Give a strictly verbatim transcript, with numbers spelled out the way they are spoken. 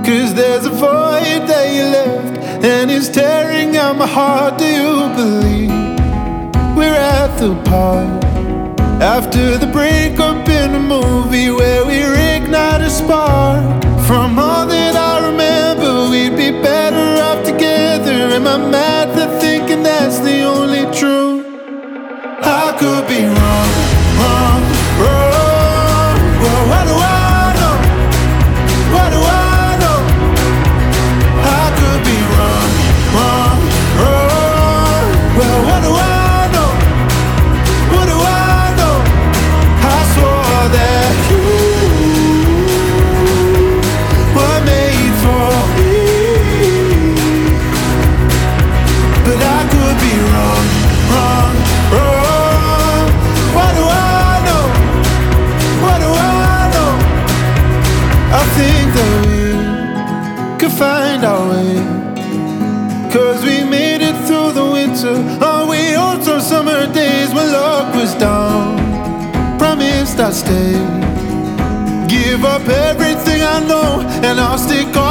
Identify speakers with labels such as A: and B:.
A: 'Cause there's a void that you left, and it's tearing at my heart. Do you believe we're at the part after the breakup in a movie where we reignite a spark? From all that I remember, we'd be better off together. Am I mad for thinking that's the only truth? I could be wrong, wrong, wrong. Well, what do I know? What do I know? I could be wrong, wrong, wrong. Well, what do I know? What do I know? I swore that you were made for me, but I could be wrong, wrong, wrong. What do I know? What do I know? I think that we could find our way, 'cause we made it through the winter. Oh, we also summer days when luck was down. Promised I'd stay, give up everything I know, and I'll stick on